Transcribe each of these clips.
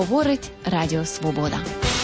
Говорить Радіо Свобода.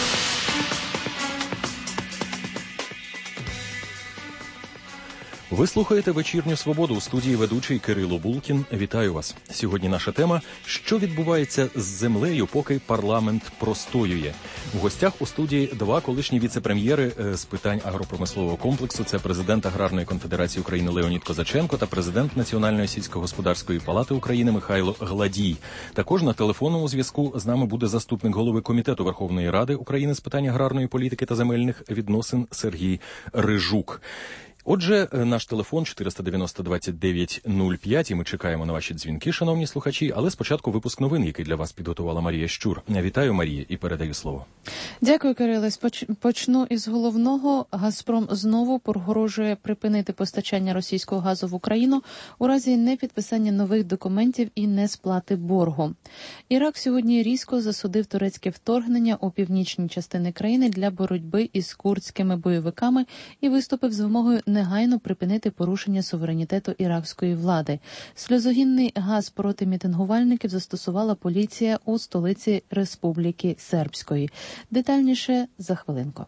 Ви слухаєте «Вечірню Свободу», у студії ведучий Кирило Булкін. Вітаю вас. Сьогодні наша тема – що відбувається з землею, поки парламент простоює. У гостях у студії два колишні віце-прем'єри з питань агропромислового комплексу. Це президент Аграрної конфедерації України Леонід Козаченко та президент Національної сільськогосподарської палати України Михайло Гладій. Також на телефонному зв'язку з нами буде заступник голови Комітету Верховної Ради України з питань аграрної політики та земельних відносин Сергій Рижук. Отже, наш телефон 490-29-05, і ми чекаємо на ваші дзвінки, шановні слухачі, але спочатку випуск новин, який для вас підготувала Марія Щур. Вітаю, Марія, і передаю слово. Дякую, Кириле. Почну із головного. «Газпром» знову погрожує припинити постачання російського газу в Україну у разі непідписання нових документів і несплати боргу. Ірак сьогодні різко засудив турецьке вторгнення у північні частини країни для боротьби із курдськими бойовиками і виступив з вимогою негайно припинити порушення суверенітету іракської влади. Сльозогінний газ проти мітингувальників застосувала поліція у столиці Республіки Сербської. Детальніше за хвилинку.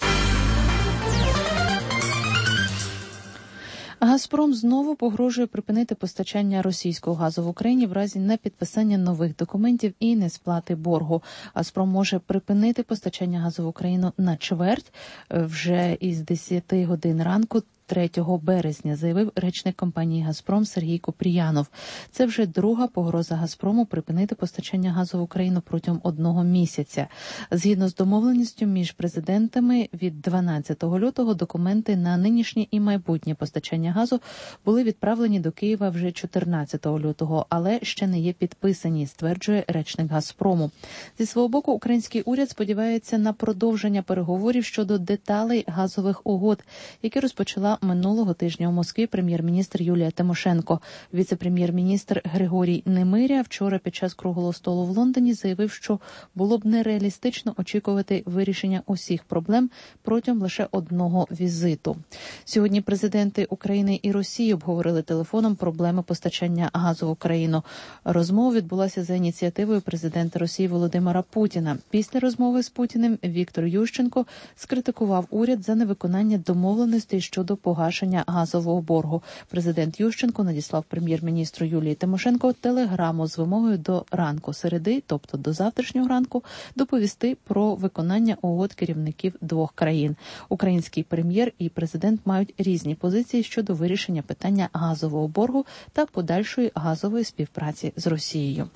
«Газпром» знову погрожує припинити постачання російського газу в Україні в разі непідписання нових документів і несплати боргу. «Газпром» може припинити постачання газу в Україну на чверть вже із 10 годин ранку 3 березня, заявив речник компанії «Газпром» Сергій Купріянов. Це вже друга погроза «Газпрому» припинити постачання газу в Україну протягом 1 місяця. Згідно з домовленістю між президентами, від 12 лютого документи на нинішнє і майбутнє постачання газу були відправлені до Києва вже 14 лютого, але ще не є підписані, стверджує речник «Газпрому». Зі свого боку, український уряд сподівається на продовження переговорів щодо деталей газових угод, які розпочала минулого тижня у Москві прем'єр-міністр Юлія Тимошенко. Віце-прем'єр-міністр Григорій Немиря вчора під час круглого столу в Лондоні заявив, що було б нереалістично очікувати вирішення усіх проблем протягом лише одного візиту. Сьогодні президенти України і Росії обговорили телефоном проблеми постачання газу в Україну. Розмова відбулася за ініціативою президента Росії Володимира Путіна. Після розмови з Путіним Віктор Ющенко скритикував уряд за невиконання домовленостей щодо погашення газового боргу. Президент Ющенко надіслав прем'єр-міністру Юлії Тимошенко телеграму з вимогою до ранку середи, тобто до завтрашнього ранку, доповісти про виконання угод керівників двох країн. Український прем'єр і президент мають різні позиції щодо вирішення питання газового боргу та подальшої газової співпраці з Росією.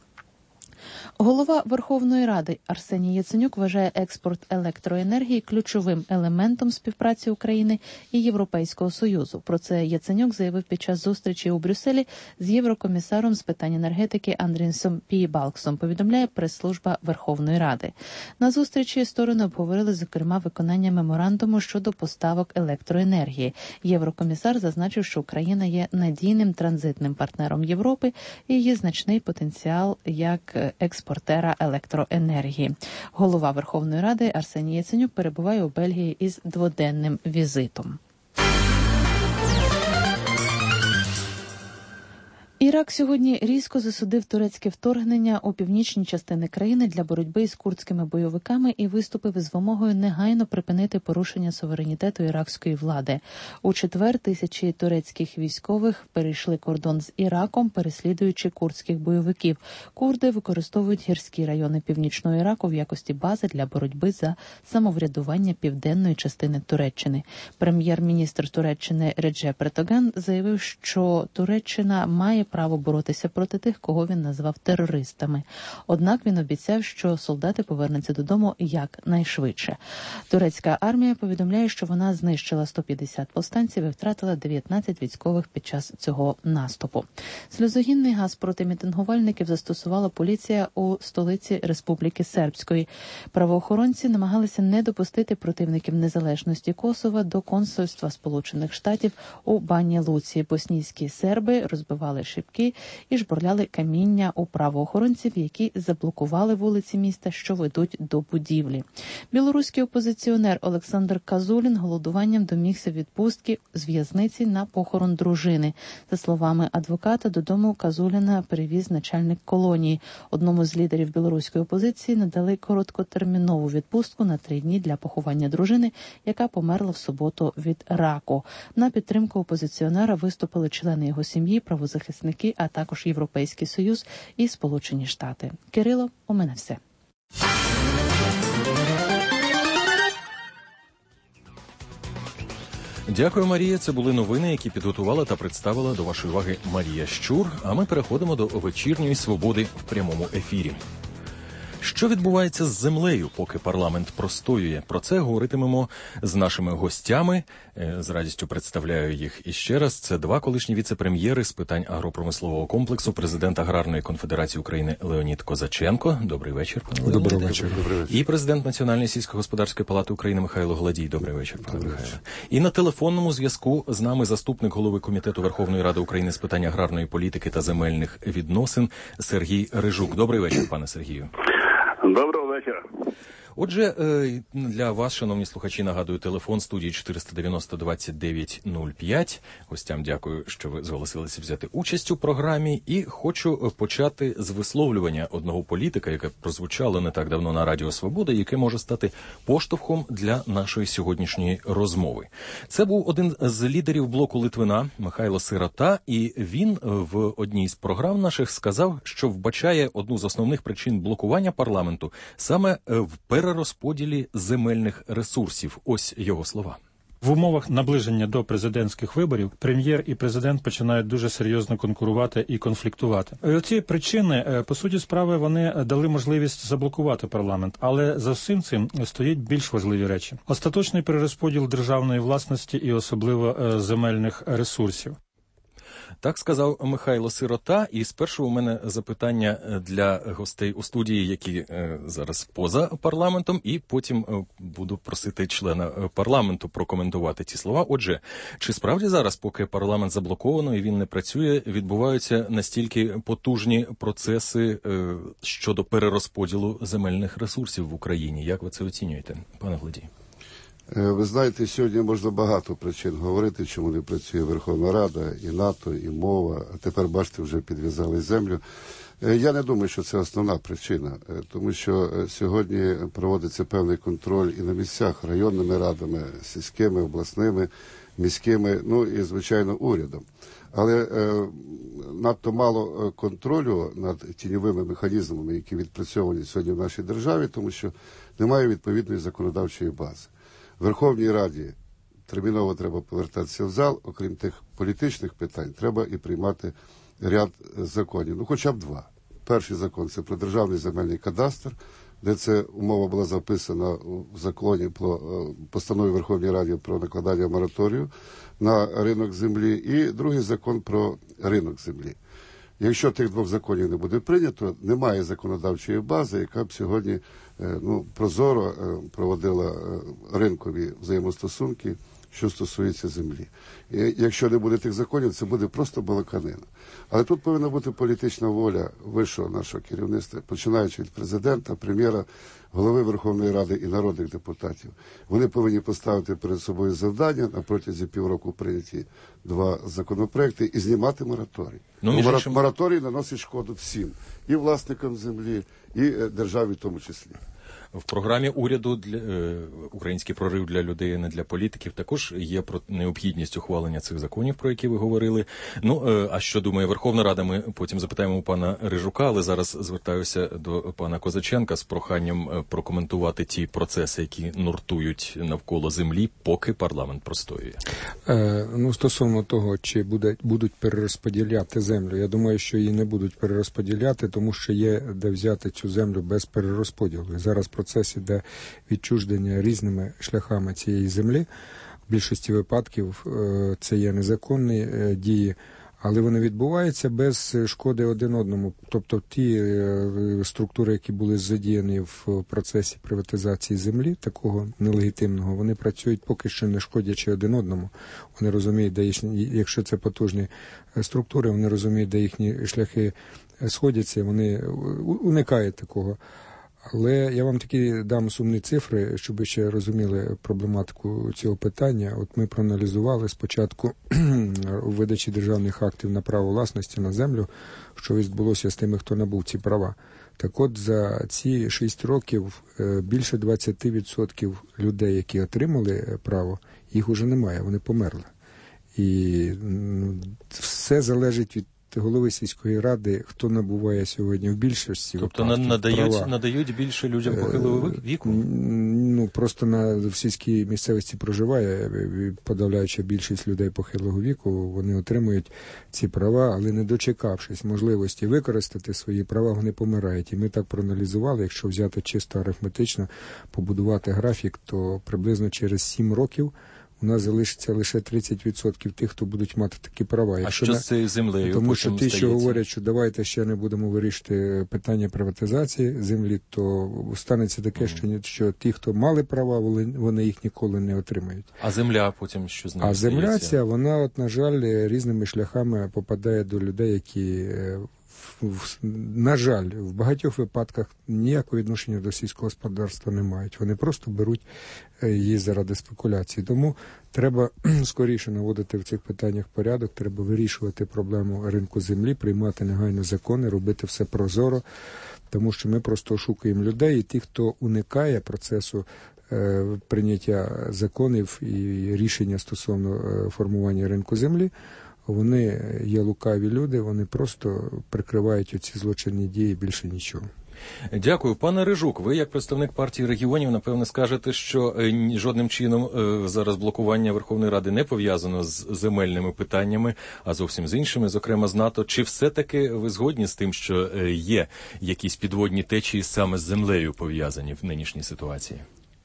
Голова Верховної Ради Арсеній Яценюк вважає експорт електроенергії ключовим елементом співпраці України і Європейського Союзу. Про це Яценюк заявив під час зустрічі у Брюсселі з єврокомісаром з питань енергетики Андрієм Пієбалксом, повідомляє прес-служба Верховної Ради. На зустрічі сторони обговорили, зокрема, виконання меморандуму щодо поставок електроенергії. Єврокомісар зазначив, що Україна є надійним транзитним партнером Європи і є значний потенціал як експортера електроенергії. Голова Верховної Ради Арсеній Яценюк перебуває у Бельгії із дводенним візитом. Ірак сьогодні різко засудив турецьке вторгнення у північні частини країни для боротьби з курдськими бойовиками і виступив із вимогою негайно припинити порушення суверенітету іракської влади. У четвер тисячі турецьких військових перейшли кордон з Іраком, переслідуючи курдських бойовиків. Курди використовують гірські райони північного Іраку в якості бази для боротьби за самоврядування південної частини Туреччини. Прем'єр-міністр Туреччини Реджеп Ердоган заявив, що Туреччина має право боротися проти тих, кого він назвав терористами. Однак він обіцяв, що солдати повернуться додому якнайшвидше. Турецька армія повідомляє, що вона знищила 150 повстанців і втратила 19 військових під час цього наступу. Сльозогінний газ проти мітингувальників застосувала поліція у столиці Республіки Сербської. Правоохоронці намагалися не допустити противників незалежності Косова до консульства Сполучених Штатів у Баня Луці. Боснійські серби розбивали ціпки і жбурляли каміння у правоохоронців, які заблокували вулиці міста, що ведуть до будівлі. Білоруський опозиціонер Олександр Казулін голодуванням домігся відпустки з в'язниці на похорон дружини. За словами адвоката, додому Казуліна перевіз начальник колонії. Одному з лідерів білоруської опозиції надали короткотермінову відпустку на 3 дні для поховання дружини, яка померла в суботу від раку. На підтримку опозиціонера виступили члени його сім'ї, правозахисники, а також Європейський Союз і Сполучені Штати. Кирило, у мене все. Дякую, Марія. Це були новини, які підготувала та представила до вашої уваги Марія Щур. А ми переходимо до вечірньої свободи в прямому ефірі. Що відбувається з землею, поки парламент простоює? Про це говоритимемо з нашими гостями. З радістю представляю їх іще раз. Це 2 колишні віце-прем'єри з питань агропромислового комплексу, президент Аграрної конфедерації України Леонід Козаченко. Добрий вечір, пане Леоніде. Добрий вечір. І президент Національної сільськогосподарської палати України Михайло Гладій. Добрий вечір, пане Михайло. І на телефонному зв'язку з нами заступник голови Комітету Верховної Ради України з питань аграрної політики та земельних відносин Сергій Рижук. Добрий вечір, пане Сергію. Доброго вечора. Отже, для вас, шановні слухачі, нагадую, телефон студії 490-29-05. Гостям дякую, що ви зголосилися взяти участь у програмі. І хочу почати з висловлювання одного політика, яке прозвучало не так давно на Радіо Свобода, яке може стати поштовхом для нашої сьогоднішньої розмови. Це був один з лідерів блоку Литвина Михайло Сирота, і він в одній з програм наших сказав, що вбачає одну з основних причин блокування парламенту саме в перерозподілі земельних ресурсів. Ось його слова. В умовах наближення до президентських виборів прем'єр і президент починають дуже серйозно конкурувати і конфліктувати. І оці причини, по суті справи, вони дали можливість заблокувати парламент, але за всім цим стоять більш важливі речі. Остаточний перерозподіл державної власності і особливо земельних ресурсів. Так сказав Михайло Сирота. І спершу у мене запитання для гостей у студії, які зараз поза парламентом, і потім буду просити члена парламенту прокоментувати ці слова. Отже, чи справді зараз, поки парламент заблоковано і він не працює, відбуваються настільки потужні процеси щодо перерозподілу земельних ресурсів в Україні? Як ви це оцінюєте, пане Гладій? Ви знаєте, сьогодні можна багато причин говорити, чому не працює Верховна Рада, і НАТО, і мова, а тепер, бачите, вже підв'язали землю. Я не думаю, що це основна причина, тому що сьогодні проводиться певний контроль і на місцях, районними радами, сільськими, обласними, міськими, ну і, звичайно, урядом. Але надто мало контролю над тіньовими механізмами, які відпрацьовані сьогодні в нашій державі, тому що немає відповідної законодавчої бази. В Верховній Раді терміново треба повертатися в зал, окрім тих політичних питань, треба і приймати ряд законів, ну хоча б 2. Перший закон – це про державний земельний кадастр, де це умова була записана в законі про постанові Верховної Ради про накладання мораторію на ринок землі, і другий закон про ринок землі. Якщо тих 2 законів не буде прийнято, немає законодавчої бази, яка б сьогодні прозоро проводила ринкові взаємостосунки, що стосується землі. І якщо не буде тих законів, це буде просто балаканина. Але тут повинна бути політична воля вищого нашого керівництва, починаючи від президента, прем'єра, голови Верховної Ради і народних депутатів. Вони повинні поставити перед собою завдання на протязі півроку прийняті 2 законопроекти і знімати мораторій. Мораторій наносить шкоду всім, і власникам землі, і державі в тому числі. В програмі уряду для «Український прорив для людей, а не для політиків» також є про необхідність ухвалення цих законів, про які ви говорили. А що думає Верховна Рада, ми потім запитаємо у пана Рижука, але зараз звертаюся до пана Козаченка з проханням прокоментувати ті процеси, які нуртують навколо землі, поки парламент простоює. Стосовно того, чи будуть перерозподіляти землю, я думаю, що її не будуть перерозподіляти, тому що є де взяти цю землю без перерозподілу. І зараз процес іде відчуження різними шляхами цієї землі. В більшості випадків це є незаконні дії, Але вони відбуваються без шкоди один одному. Тобто ті структури, які були задіяні в процесі приватизації землі, такого нелегітимного, вони працюють поки що не шкодячи один одному. Вони розуміють, де їхні, якщо це потужні структури, вони розуміють, де їхні шляхи сходяться, вони уникають такого. Але я вам такі дам сумні цифри, щоб ви ще розуміли проблематику цього питання. От ми проаналізували спочатку у видачі державних актів на право власності на землю, що відбулося з тими, хто набув ці права. Так от за ці 6 років більше 20% людей, які отримали право, їх уже немає, вони померли. І все залежить від голови сільської ради, хто набуває сьогодні в більшості. Тобто надають більше людям похилого віку? Ну, просто в сільській місцевості проживає подавляюча більшість людей похилого віку, вони отримують ці права, але не дочекавшись можливості використати свої права, вони помирають. І ми так проаналізували, якщо взяти чисто арифметично, побудувати графік, то приблизно через 7 років у нас залишиться лише 30% тих, хто будуть мати такі права. А що з цією землею? Тому що ті, що говорять, що давайте ще не будемо вирішити питання приватизації землі, то станеться таке, що ті, хто мали права, вони їх ніколи не отримають. А земля потім що з нею? А земля ця, вона, от, на жаль, різними шляхами попадає до людей, які, на жаль, в багатьох випадках ніякого відношення до сільського господарства не мають. Вони просто беруть її заради спекуляції. Тому треба скоріше наводити в цих питаннях порядок, треба вирішувати проблему ринку землі, приймати негайно закони, робити все прозоро, тому що ми просто ошукуємо людей, і ті, хто уникає процесу прийняття законів і рішення стосовно формування ринку землі, вони є лукаві люди, вони просто прикривають оці злочинні дії, більше нічого. Дякую. Пане Рижук, ви як представник партії регіонів, напевне, скажете, що жодним чином зараз блокування Верховної Ради не пов'язано з земельними питаннями, а зовсім з іншими, зокрема з НАТО. Чи все-таки ви згодні з тим, що є якісь підводні течії саме з землею пов'язані в нинішній ситуації?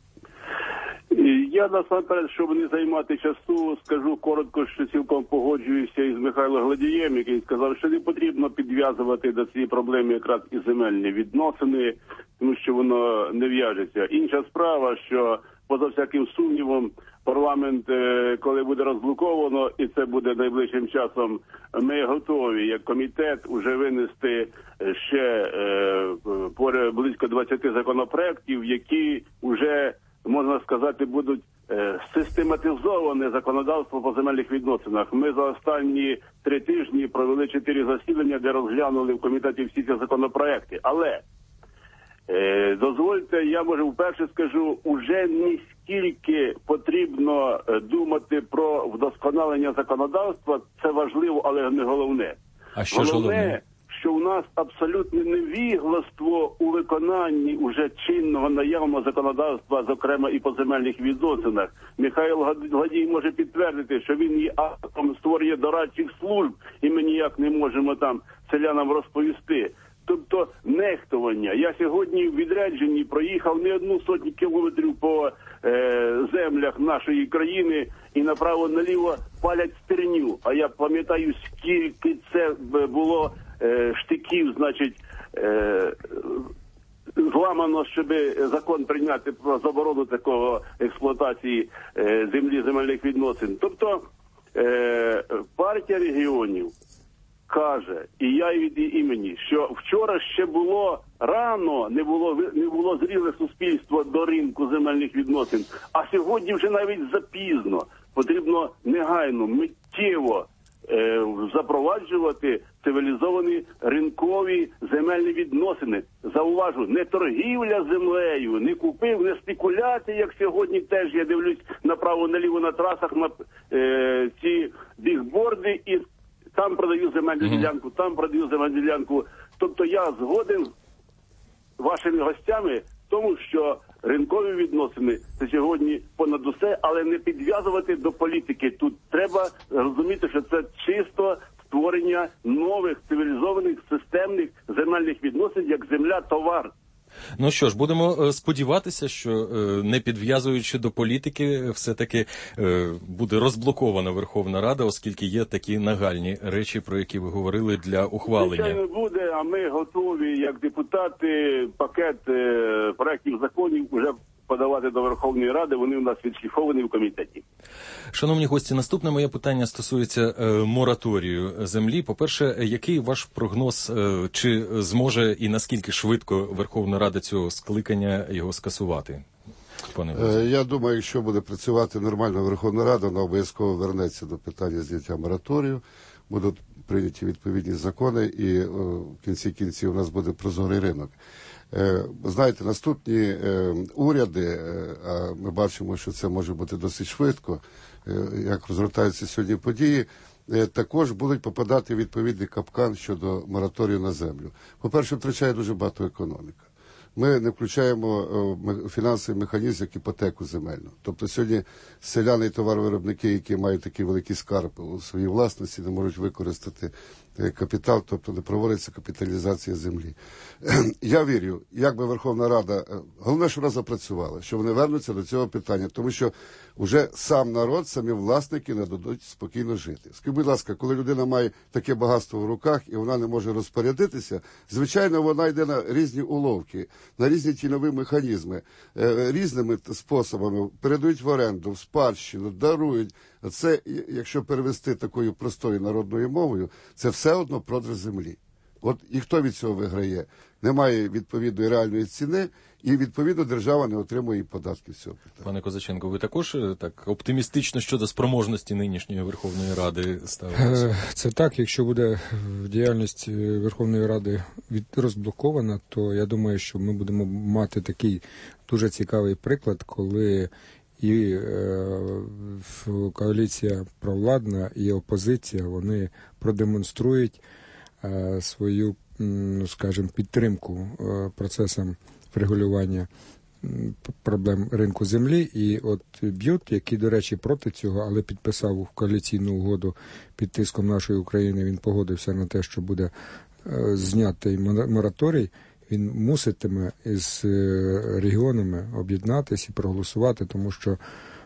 Я насамперед, щоб не займати часу, скажу коротко, що цілком погоджуюся із Михайлом Гладієм, який сказав, що не потрібно підв'язувати до цієї проблеми якраз і земельні відносини, тому що воно не в'яжеться. Інша справа, що поза всяким сумнівом парламент, коли буде розблоковано, і це буде найближчим часом, ми готові, як комітет, уже винести ще близько 20 законопроєктів, які вже, можна сказати, будуть систематизоване законодавство по земельних відносинах. Ми за останні 3 тижні провели 4 засідання, де розглянули в комітеті всі ці законопроекти. Але, дозвольте, я, може, вперше скажу, уже не скільки потрібно думати про вдосконалення законодавства, це важливо, але не головне. А що ж головне? Що у нас абсолютне невігластво у виконанні уже чинного наявного законодавства, зокрема і по земельних відносинах. Михайло Гладій може підтвердити, що він є актом створює дорадчих служб, і ми ніяк не можемо там селянам розповісти. Тобто нехтування. Я сьогодні в відрядженні проїхав не 100 кілометрів по землях нашої країни і направо-наліво палять стерню. А я пам'ятаю, скільки це було штиків, значить, зламано, щоб закон прийняти про заборону такого експлуатації землі, земельних відносин. Тобто партія регіонів каже, і я від імені, що вчора ще було рано, не було зріле суспільство до ринку земельних відносин, а сьогодні вже навіть запізно. Потрібно негайно, миттєво запроваджувати цивілізовані ринкові земельні відносини. Зауважу, не торгівля землею, не купив, не спекуляція, як сьогодні теж я дивлюсь направо-наліво на трасах на ці бігборди, і там продаю земельну ділянку, там продаю земельну ділянку. Тобто я згоден з вашими гостями в тому, що ринкові відносини – це сьогодні понад усе, але не підв'язувати до політики. Тут треба розуміти, що це чисто створення нових цивілізованих системних земельних відносин, як земля – товар. Ну що ж, будемо сподіватися, що не підв'язуючи до політики, все-таки буде розблокована Верховна Рада, оскільки є такі нагальні речі, про які ви говорили, для ухвалення. Звичайно буде, а ми готові, як депутати, пакет проєктів законів вже подавати до Верховної Ради, вони у нас відшліфовані в комітеті. Шановні гості, наступне моє питання стосується мораторію землі. По-перше, який ваш прогноз, чи зможе і наскільки швидко Верховна Рада цього скликання його скасувати? Я думаю, якщо буде працювати нормально Верховна Рада, вона обов'язково вернеться до питання зняття мораторію, будуть прийняті відповідні закони і в кінці кінців у нас буде прозорий ринок. Знаєте, наступні уряди, а ми бачимо, що це може бути досить швидко, як розгортаються сьогодні події, також будуть попадати в відповідний капкан щодо мораторію на землю. По-перше, втрачає дуже багато економіка. Ми не включаємо фінансовий механізм, як іпотеку земельну. Тобто сьогодні селяни і товаровиробники, які мають такий великий скарб у своїй власності, не можуть використати капітал, тобто не проводиться капіталізація землі. Я вірю, як би Верховна Рада, головне, що вона запрацювала, що вони вернуться до цього питання, тому що вже сам народ, самі власники не дадуть спокійно жити. Скажіть, будь ласка, коли людина має таке багатство в руках і вона не може розпорядитися, звичайно, вона йде на різні уловки, на різні тіньові механізми, різними способами передають в оренду, в спадщину, дарують. Це, якщо перевести такою простою народною мовою, це все одно продаж землі. От і хто від цього виграє? Немає відповідної реальної ціни, і відповідно держава не отримує і податків з цього питання. Пане Козаченко, ви також так оптимістично щодо спроможності нинішньої Верховної Ради ставитеся? Це так, якщо буде діяльність Верховної Ради розблокована, то я думаю, що ми будемо мати такий дуже цікавий приклад, коли і коаліція провладна, і опозиція, вони продемонструють свою, скажімо, підтримку процесам врегулювання проблем ринку землі. І от Б'ют, який, до речі, проти цього, але підписав коаліційну угоду під тиском нашої України, він погодився на те, що буде знятий мораторій, він муситиме із регіонами об'єднатися і проголосувати, тому що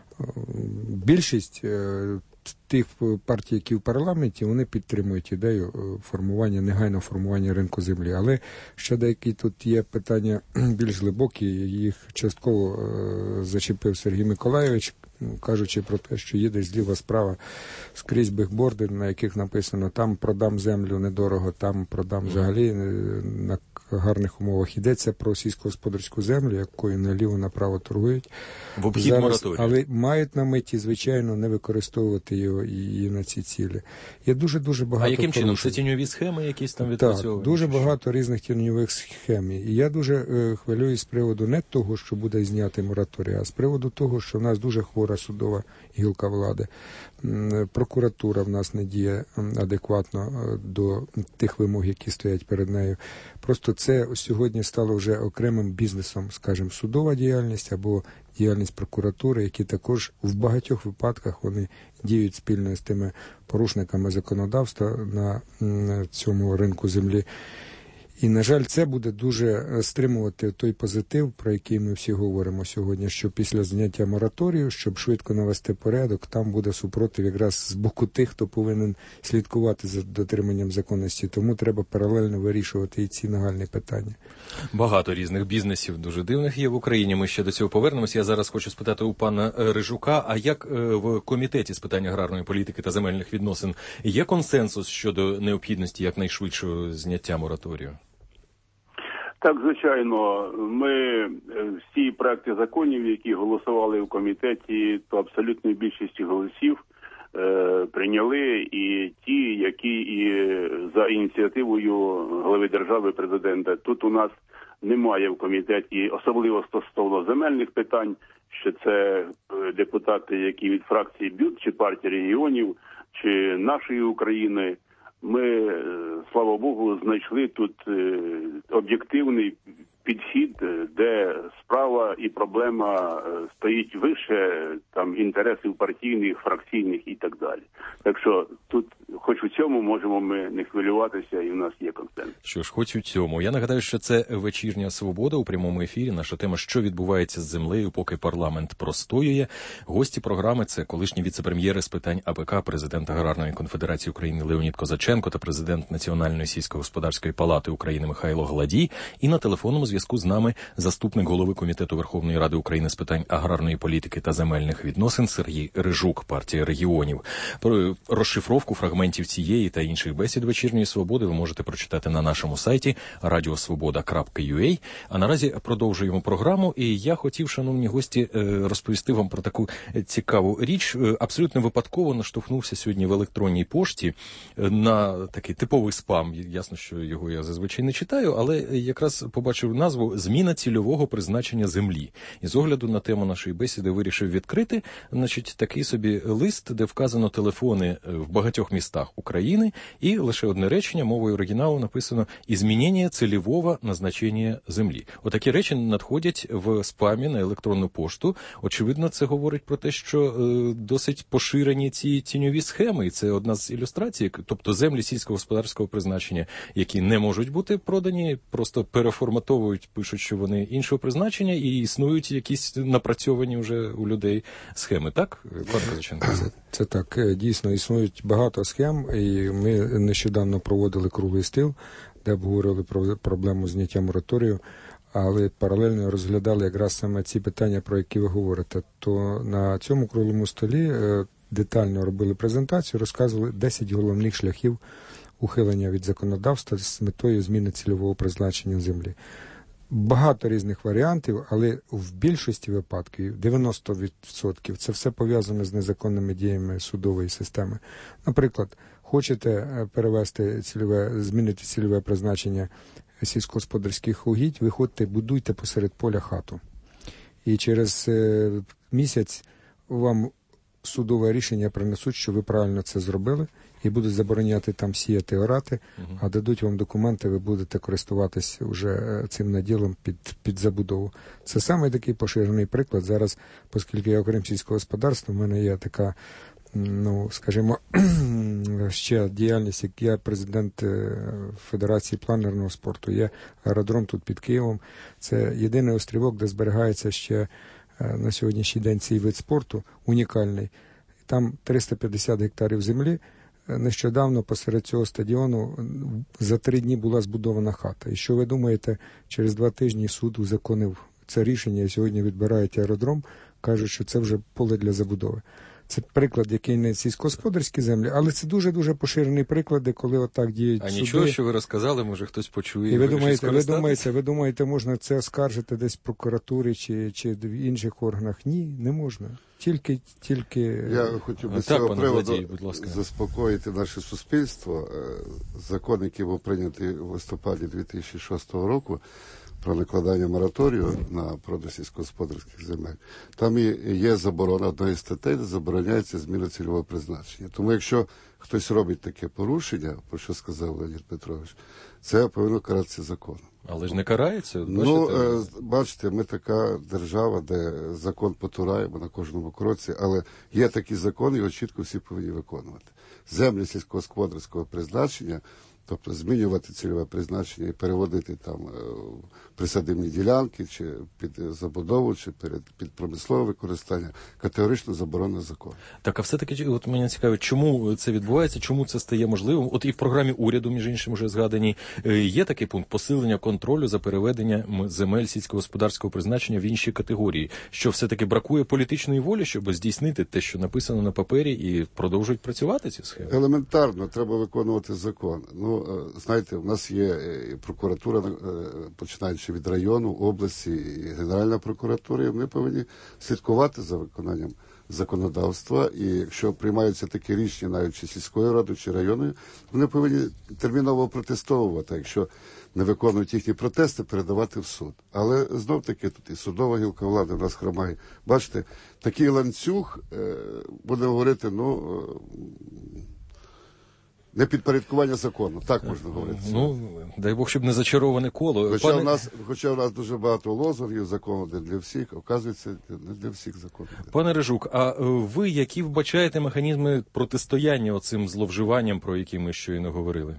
більшість тих партій, які в парламенті, вони підтримують ідею негайного формування ринку землі. Але ще деякі тут є питання більш глибокі, їх частково зачепив Сергій Миколайович, кажучи про те, що їде зліва справа скрізь бігборди, на яких написано «там продам землю недорого, там продам взагалі на гарних умовах». Йдеться про сільськогосподарську землю, якою наліво-направо торгують. В обхід мораторію. Але мають на меті, звичайно, не використовувати її на ці цілі. Є дуже-дуже багато... А яким чином? Це тіньові схеми якісь там відпрацьовують? Так, дуже багато різних тіньових схем. І я дуже хвилююсь з приводу не того, що буде зняти мораторій, а з приводу того, що в нас дуже хвора судова гілка влади. Прокуратура в нас не діє адекватно до тих вимог, які стоять перед нею. Просто це сьогодні стало вже окремим бізнесом, скажімо, судова діяльність або діяльність прокуратури, які також в багатьох випадках вони діють спільно з тими порушниками законодавства на цьому ринку землі. І, на жаль, це буде дуже стримувати той позитив, про який ми всі говоримо сьогодні, що після зняття мораторію, щоб швидко навести порядок, там буде супротив якраз з боку тих, хто повинен слідкувати за дотриманням законності. Тому треба паралельно вирішувати і ці нагальні питання. Багато різних бізнесів дуже дивних є в Україні. Ми ще до цього повернемося. Я зараз хочу спитати у пана Рижука, а як в Комітеті з питань аграрної політики та земельних відносин є консенсус щодо необхідності якнайшвидшого зняття мораторію? Так, звичайно, ми всі проекти законів, які голосували в комітеті, то абсолютною більшістю голосів прийняли, і ті, які і за ініціативою глави держави, президента. Тут у нас немає в комітеті, особливо стосовно земельних питань, що це депутати, які від фракції БЮТ, чи партії регіонів, чи нашої України. Ми, слава Богу, знайшли тут об'єктивний підхід, де справа і проблема стоїть вище там інтересів партійних, фракційних і так далі. Так що тут хоч у цьому можемо ми не хвилюватися, і в нас є консенсус. Що ж, хоч у цьому. Я нагадаю, що це «Вечірня Свобода» у прямому ефірі. Наша тема «Що відбувається з землею, поки парламент простоює». Гості програми – це колишні віце-прем'єри з питань АПК, президент Аграрної конфедерації України Леонід Козаченко та президент Національної сільськогосподарської палати України Михайло Гладій. І на телефонному зв'язку з нами заступник голови Комітету Верховної Ради України з питань аграрної політики та земельних відносин Сергій Рижук, партія регіонів. Про розшифровку фрагментів цієї та інших бесід «Вечірньої Свободи» ви можете прочитати на нашому сайті radiosvoboda.ua. А наразі продовжуємо програму. І я хотів, шановні гості, розповісти вам про таку цікаву річ. Абсолютно випадково наштовхнувся сьогодні в електронній пошті на такий типовий спам. Ясно, що його я зазвичай не читаю, але якраз побачив назву «Зміна цільового призначення землі». І з огляду на тему нашої бесіди вирішив відкрити, значить, такий собі лист, де вказано телефони в багатьох містах України, і лише одне речення мовою оригіналу написано «Ізмінення цільового назначення землі». Отакі речі надходять в спамі на електронну пошту. Очевидно, це говорить про те, що досить поширені ці тіньові схеми, і це одна з ілюстрацій. Тобто землі сільськогосподарського призначення, які не можуть бути продані, просто переформатовують, пишуть, що вони іншого призначення, і існують якісь напрацьовані вже у людей схеми. Так, пан Козаченко? Це так, дійсно, існують багато схем, і ми нещодавно проводили круглий стіл, де обговорили про проблему зняття мораторію, але паралельно розглядали якраз саме ці питання, про які ви говорите. То на цьому круглому столі детально робили презентацію, розказували 10 головних шляхів ухилення від законодавства з метою зміни цільового призначення землі. Багато різних варіантів, але в більшості випадків, 90%, це все пов'язане з незаконними діями судової системи. Наприклад, хочете перевести змінити цільове призначення сільськогосподарських угідь, виходьте, будуйте посеред поля хату. І через місяць вам судове рішення принесуть, що ви правильно це зробили, і будуть забороняти там сіяти, орати, а дадуть вам документи, ви будете користуватись вже цим наділом під забудову. Це саме такий поширений приклад. Зараз, оскільки я окрім сільського господарства, в мене є така, скажімо, ще діяльність, як я президент Федерації планерного спорту. Є аеродром тут під Києвом. Це єдиний острівок, де зберігається ще на сьогоднішній день цей вид спорту, унікальний. Там 350 гектарів землі. Нещодавно посеред цього стадіону за 3 дні була збудована хата. І що ви думаєте, через 2 тижні суд узаконив це рішення, і сьогодні відбирають аеродром, кажуть, що це вже поле для забудови. Це приклад, який не сільськогосподарські землі, але це дуже-дуже поширені приклади, коли отак діють суди. А нічого, що ви розказали, може хтось почує. І ви думаєте, можна це оскаржити десь в прокуратурі чи в інших органах? Ні, не можна. Тільки... Я хотів би з цього приводу заспокоїти наше суспільство. Закон, який був прийнятий у листопаді 2006 року, про накладання мораторію на продаж сільськогосподарських земель, там і є заборона одної статей, де забороняється зміна цільового призначення. Тому якщо хтось робить таке порушення, про що сказав Леонід Петрович, це повинно каратися законом. Але ж не карається? Бачите, ми така держава, де закон потураємо на кожному кроці, але є такий закон, його чітко всі повинні виконувати. Землі сільськогосподарського призначення, тобто змінювати цільове призначення і переводити там присадибні ділянки, чи під забудову, чи під промислове використання, категорично заборонено законом. Так, а все-таки, от мене цікавить, чому це відбувається, чому це стає можливим? От і в програмі уряду, між іншим, вже згадані, є такий пункт посилення контролю за переведення земель сільськогосподарського призначення в інші категорії. Що все-таки бракує політичної волі, щоб здійснити те, що написано на папері, і продовжують працювати ці схеми? Елементарно, треба виконувати закон. Знаєте, в нас є прокуратура, починаючи від району, області і Генеральна прокуратура, і вони повинні слідкувати за виконанням законодавства, і якщо приймаються такі рішення навіть чи сільською радою, чи районною, вони повинні терміново протестовувати, якщо не виконують їхні протести, передавати в суд. Але знов-таки тут і судова гілка влади в нас хромає. Бачите, такий ланцюг, будемо говорити, Непідпорядкування закону, так можна говорити. Ну, дай Бог, щоб не зачароване коло. Хоча у нас дуже багато лозунгів, закону не для всіх, оказується, не для всіх законів. Пане Рижук, а ви які вбачаєте механізми протистояння оцим зловживанням, про які ми щойно говорили?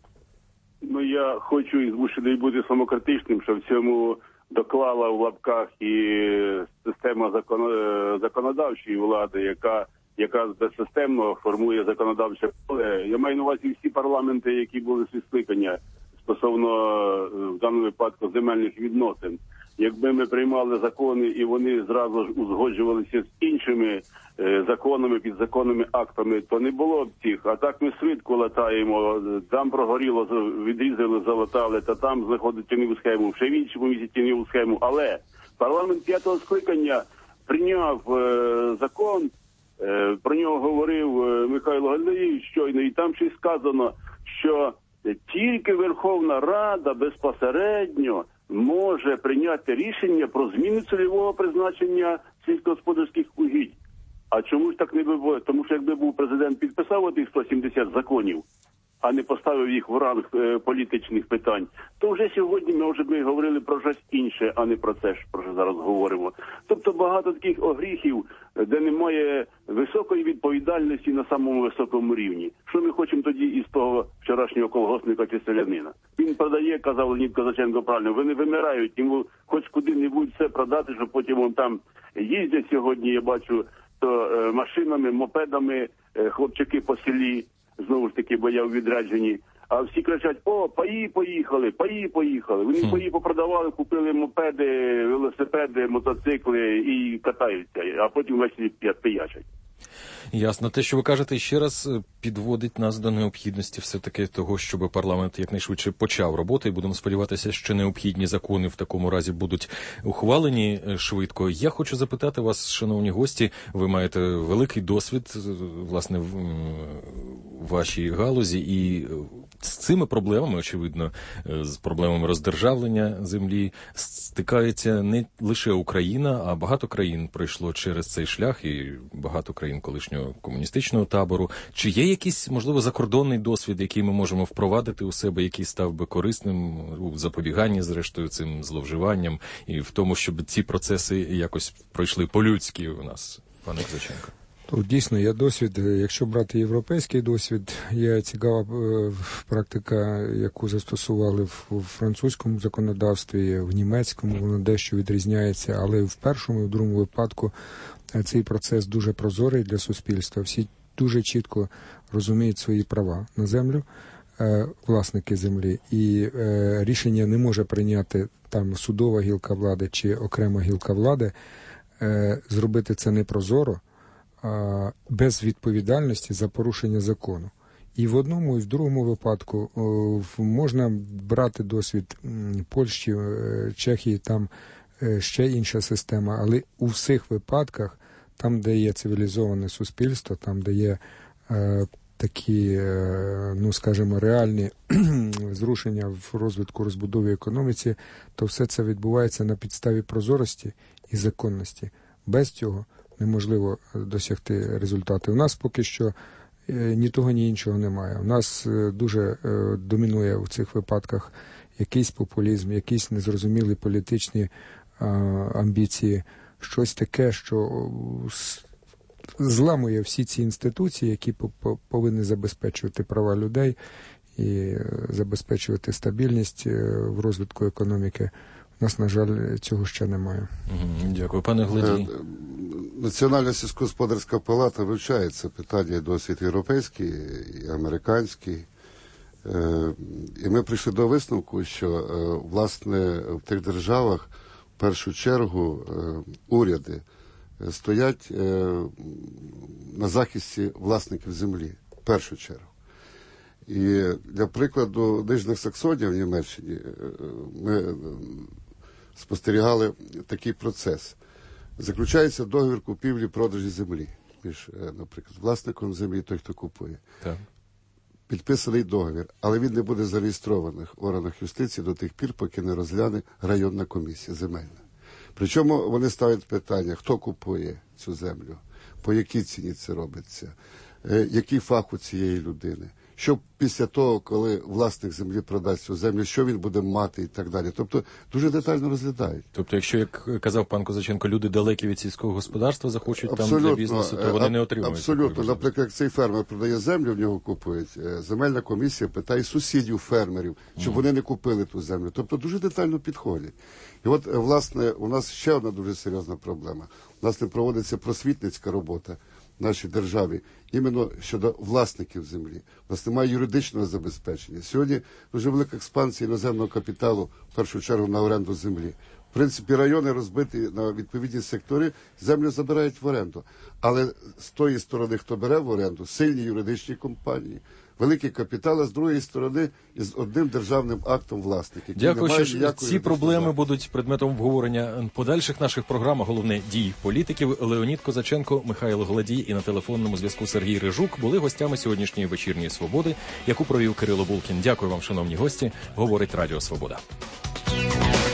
Ну, я хочу і змушений бути самокритичним, що в цьому доклала в лапках і система законодавчої влади, яка безсистемно формує законодавче поле. Я маю на увазі всі парламенти, які були скликання стосовно, в даному випадку, земельних відносин. Якби ми приймали закони і вони зразу ж узгоджувалися з іншими законами, підзаконними актами, то не було б цих. А так ми швидко латаємо, там прогоріло, відрізали, залатали, та там знаходить тіньову схему, ще в іншому місці тіньову схему. Але парламент 5-го скликання прийняв закон, про нього говорив Михайло Галдієв щойно, і там ще сказано, що тільки Верховна Рада безпосередньо може прийняти рішення про зміну цільового призначення сільськогосподарських угідь. А чому ж так не було? Тому що якби був президент підписав отих 170 законів, а не поставив їх в ранг політичних питань, то вже сьогодні ми говорили про щось інше, а не про це, про що зараз говоримо. Тобто багато таких огріхів, де немає високої відповідальності на самому високому рівні. Що ми хочемо тоді із того вчорашнього колгоспника чи селянина? Він продає, казав Леонід Козаченко правильно, вони вимирають, йому хоч куди-небудь все продати, щоб потім вон там їздять сьогодні, я бачу, то машинами, мопедами, хлопчики по селі, знову ж таки, бо я у відрядженні, а всі кричать: о, паї поїхали. Вони паї попродавали, купили мопеди, велосипеди, мотоцикли і катаються, а потім ввечері пиячать. Ясно. Те, що ви кажете, ще раз підводить нас до необхідності все-таки того, щоб парламент якнайшвидше почав роботу, і будемо сподіватися, що необхідні закони в такому разі будуть ухвалені швидко. Я хочу запитати вас, шановні гості, ви маєте великий досвід, власне, в вашій галузі, і з цими проблемами, очевидно, з проблемами роздержавлення землі стикається не лише Україна, а багато країн пройшло через цей шлях, і багато країн колишнього комуністичного табору. Чи є якийсь, можливо, закордонний досвід, який ми можемо впровадити у себе, який став би корисним у запобіганні, зрештою, цим зловживанням, і в тому, щоб ці процеси якось пройшли по-людськи у нас, пане Козаченко? Дійсно, є досвід. Якщо брати європейський досвід, є цікава практика, яку застосували в французькому законодавстві, в німецькому, воно дещо відрізняється, але в першому і в другому випадку цей процес дуже прозорий для суспільства. Всі дуже чітко розуміють свої права на землю, власники землі, і рішення не може прийняти там судова гілка влади чи окрема гілка влади, зробити це непрозоро, без відповідальності за порушення закону. І в одному, і в другому випадку можна брати досвід Польщі, Чехії, там ще інша система, але у всіх випадках, там, де є цивілізоване суспільство, там, де є такі, ну, скажімо, реальні зрушення в розвитку, розбудові економіці, то все це відбувається на підставі прозорості і законності. Без цього неможливо досягти результати. У нас поки що ні того, ні іншого немає. У нас дуже домінує в цих випадках якийсь популізм, якісь незрозумілі політичні амбіції, щось таке, що зламує всі ці інституції, які повинні забезпечувати права людей і забезпечувати стабільність в розвитку економіки. У нас, на жаль, цього ще немає. Дякую. Пане Гладій. Національна сільськогосподарська палата вивчає це питання, досвід європейський, і американський. І ми прийшли до висновку, що, власне, в тих державах в першу чергу уряди стоять на захисті власників землі, в першу чергу. І для прикладу, Нижніх Саксонів в Німеччині ми спостерігали такий процес. Заключається договір купівлі-продажі землі між, наприклад, власником землі і той, хто купує. Так. Підписаний договір, але він не буде зареєстрований в органах юстиції до тих пір, поки не розгляне районна комісія земельна. Причому вони ставлять питання, хто купує цю землю, по якій ціні це робиться, який фах у цієї людини, що після того, коли власник землі продасть цю землю, що він буде мати і так далі. Тобто дуже детально розглядають. Тобто, якщо, як казав пан Козаченко, люди далекі від сільського господарства захочуть там для бізнесу, то вони не отримують. Абсолютно. Наприклад, як цей фермер продає землю, в нього купують, земельна комісія питає сусідів фермерів, щоб вони не купили ту землю. Тобто дуже детально підходять. І от, власне, у нас ще одна дуже серйозна проблема. У нас не проводиться просвітницька робота в нашій державі, іменно щодо власників землі. У нас немає юридичного забезпечення. Сьогодні дуже велика експансія іноземного капіталу, в першу чергу, на оренду землі. В принципі, райони розбиті на відповідні сектори, землю забирають в оренду. Але з тої сторони, хто бере в оренду, сильні юридичні компанії, великий капітал, а з другої сторони із одним державним актом власники. Дякую, що ці проблеми будуть предметом обговорення подальших наших програм, а головне дій політиків. Леонід Козаченко, Михайло Гладій і на телефонному зв'язку Сергій Рижук були гостями сьогоднішньої вечірньої «Свободи», яку провів Кирило Булкін. Дякую вам, шановні гості. Говорить Радіо Свобода.